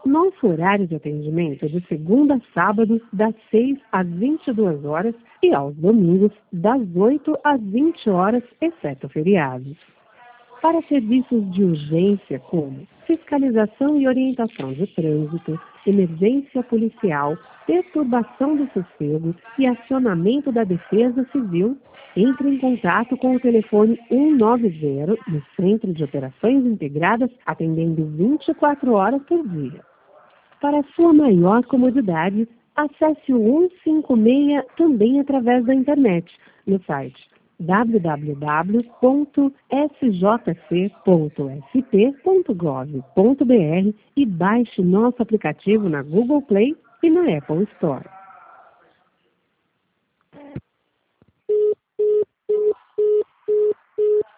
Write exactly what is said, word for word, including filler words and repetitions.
Nosso horário de atendimento é de segunda a sábado, das seis às vinte e duas horas e aos domingos, das oito às vinte horas, exceto feriados. Para serviços de urgência como fiscalização e orientação de trânsito, emergência policial, perturbação do sossego e acionamento da Defesa Civil, entre em contato com o telefone cento e noventa no Centro de Operações Integradas, atendendo vinte e quatro horas por dia. Para sua maior comodidade, acesse o cento e cinquenta e seis também através da internet, no site w w w ponto s j c ponto s p ponto gov ponto b r e baixe nosso aplicativo na Google Play e na Apple Store.